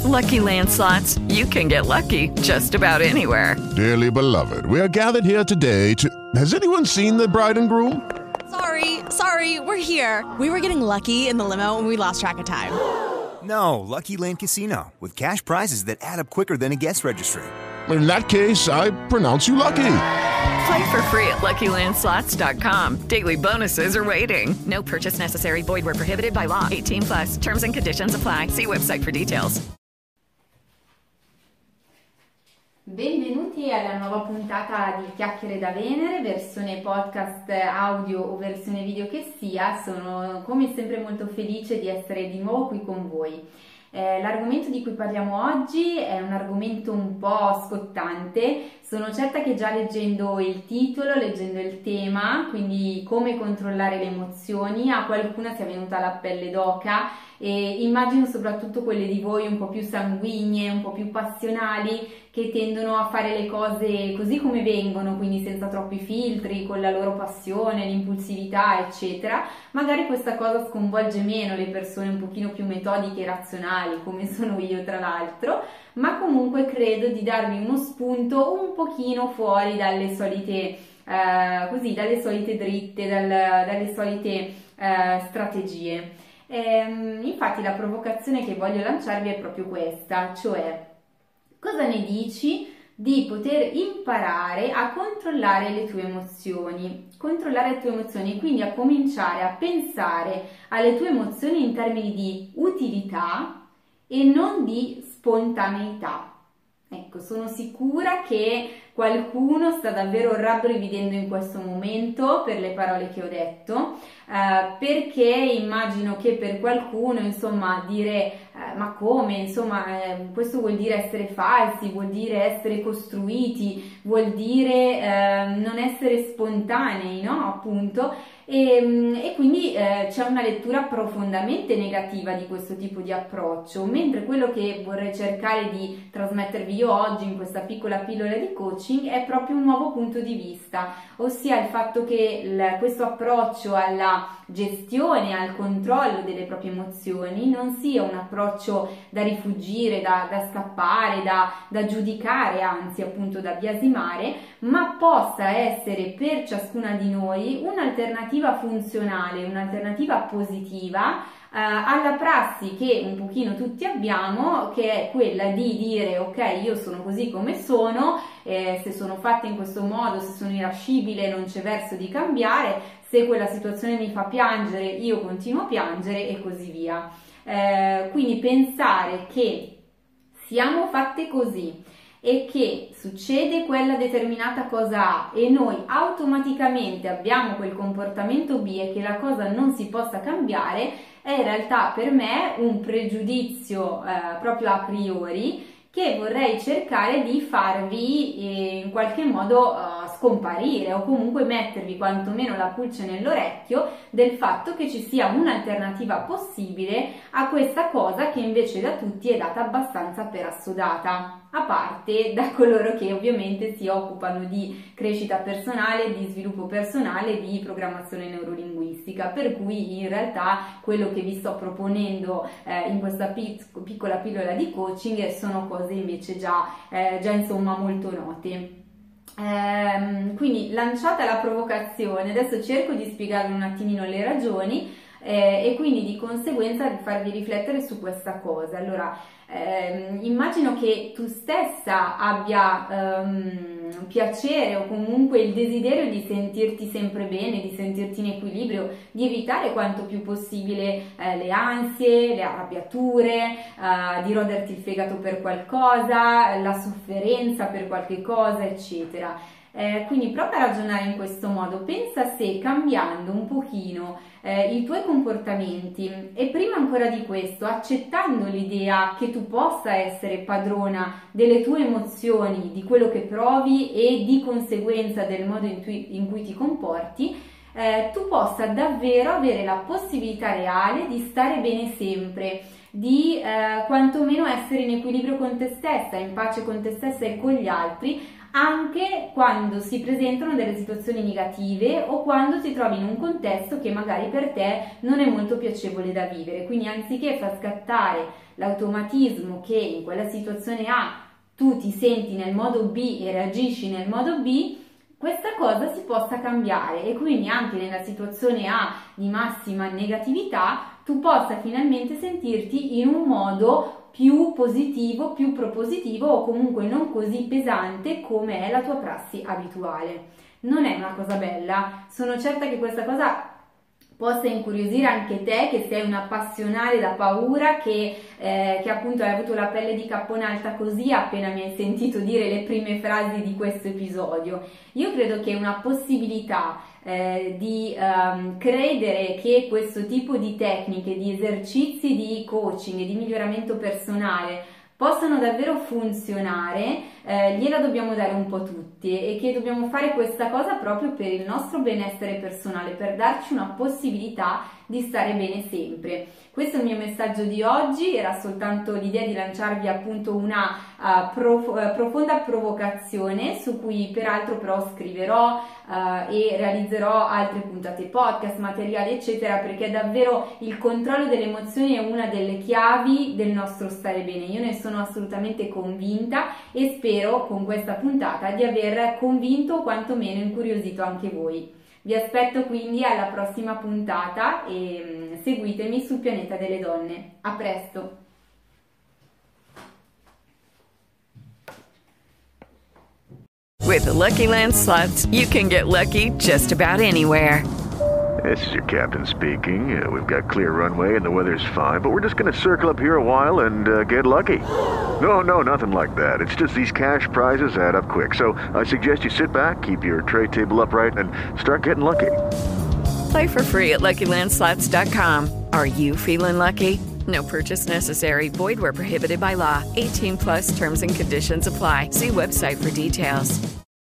Lucky Land Slots, you can get lucky just about anywhere. Dearly beloved, we are gathered here today to... Has anyone seen the bride and groom? Sorry, we're here. We were getting lucky in the limo and we lost track of time. No, Lucky Land Casino, with cash prizes that add up quicker than a guest registry. In that case, I pronounce you lucky. Play for free at LuckyLandSlots.com. Daily bonuses are waiting. No purchase necessary. Void where prohibited by law. 18+. Terms and conditions apply. See website for details. Benvenuti alla nuova puntata di Chiacchiere da Venere, versione podcast audio o versione video che sia. Sono come sempre molto felice di essere di nuovo qui con voi. L'argomento di cui parliamo oggi è un argomento un po' scottante. Sono certa che già leggendo il titolo, leggendo il tema, quindi come controllare le emozioni, a qualcuna sia venuta la pelle d'oca, e immagino soprattutto quelle di voi un po' più sanguigne, un po' più passionali, che tendono a fare le cose così come vengono, quindi senza troppi filtri, con la loro passione, l'impulsività, eccetera. Magari questa cosa sconvolge meno le persone un pochino più metodiche e razionali, come sono io tra l'altro, ma comunque credo di darvi uno spunto un pochino fuori dalle solite dalle solite dritte, dalle solite strategie. Infatti la provocazione che voglio lanciarvi è proprio questa, cioè: cosa ne dici di poter imparare a controllare le tue emozioni, quindi a cominciare a pensare alle tue emozioni in termini di utilità e non di spontaneità. Ecco, sono sicura che qualcuno sta davvero rabbrividendo in questo momento per le parole che ho detto, perché immagino che per qualcuno, insomma, dire ma come, insomma, questo vuol dire essere falsi, vuol dire essere costruiti, vuol dire non essere spontanei, no? Appunto. E quindi c'è una lettura profondamente negativa di questo tipo di approccio, mentre quello che vorrei cercare di trasmettervi io oggi in questa piccola pillola di coaching è proprio un nuovo punto di vista, ossia il fatto che questo approccio alla gestione, al controllo delle proprie emozioni non sia un approccio da rifuggire, da scappare, da giudicare, anzi appunto da biasimare, ma possa essere per ciascuna di noi un'alternativa funzionale, un'alternativa positiva alla prassi che un pochino tutti abbiamo, che è quella di dire ok, io sono così come sono, se sono fatta in questo modo, se sono irascibile non c'è verso di cambiare, se quella situazione mi fa piangere io continuo a piangere e così via. Quindi pensare che siamo fatte così e che succede quella determinata cosa A e noi automaticamente abbiamo quel comportamento B e che la cosa non si possa cambiare è in realtà per me un pregiudizio proprio a priori, che vorrei cercare di farvi in qualche modo scomparire, o comunque mettervi quantomeno la pulce nell'orecchio del fatto che ci sia un'alternativa possibile a questa cosa che invece da tutti è data abbastanza per assodata, a parte da coloro che ovviamente si occupano di crescita personale, di sviluppo personale, di programmazione neurolinguistica, per cui in realtà quello che vi sto proponendo in questa piccola pillola di coaching sono cose invece già insomma molto note. Quindi, lanciata la provocazione, adesso cerco di spiegarvi un attimino le ragioni e quindi di conseguenza di farvi riflettere su questa cosa. Allora, immagino che tu stessa abbia piacere o comunque il desiderio di sentirti sempre bene, di sentirti in equilibrio, di evitare quanto più possibile le ansie, le arrabbiature, di roderti il fegato per qualcosa, la sofferenza per qualche cosa, eccetera. Quindi prova a ragionare in questo modo, pensa se cambiando un pochino i tuoi comportamenti e prima ancora di questo accettando l'idea che tu possa essere padrona delle tue emozioni, di quello che provi e di conseguenza del modo in cui ti comporti, tu possa davvero avere la possibilità reale di stare bene sempre, di quantomeno essere in equilibrio con te stessa, in pace con te stessa e con gli altri, anche quando si presentano delle situazioni negative o quando ti trovi in un contesto che magari per te non è molto piacevole da vivere. Quindi anziché far scattare l'automatismo che in quella situazione A tu ti senti nel modo B e reagisci nel modo B, questa cosa si possa cambiare e quindi anche nella situazione A di massima negatività tu possa finalmente sentirti in un modo più positivo, più propositivo o comunque non così pesante come è la tua prassi abituale. Non è una cosa bella, sono certa che questa cosa possa incuriosire anche te che sei un appassionale da paura, che appunto hai avuto la pelle di cappone alta così appena mi hai sentito dire le prime frasi di questo episodio. Io credo che una possibilità di credere che questo tipo di tecniche, di esercizi di coaching e di miglioramento personale possano davvero funzionare, gliela dobbiamo dare un po' tutti e che dobbiamo fare questa cosa proprio per il nostro benessere personale, per darci una possibilità di stare bene sempre. Questo è il mio messaggio di oggi, era soltanto l'idea di lanciarvi appunto una profonda provocazione su cui peraltro però scriverò e realizzerò altre puntate podcast, materiali eccetera, perché davvero il controllo delle emozioni è una delle chiavi del nostro stare bene. Io ne sono assolutamente convinta e spero con questa puntata di aver convinto o quantomeno incuriosito anche voi. Vi aspetto quindi alla prossima puntata e seguitemi sul pianeta delle donne. A presto! With the Lucky Land Slots, you can get lucky just about anywhere. This is your captain speaking. We've got clear runway and the weather's fine, but we're just going to circle up here a while and get lucky. No, nothing like that. It's just these cash prizes add up quick. So I suggest you sit back, keep your tray table upright, and start getting lucky. Play for free at LuckyLandSlots.com. Are you feeling lucky? No purchase necessary. Void where prohibited by law. 18+ terms and conditions apply. See website for details.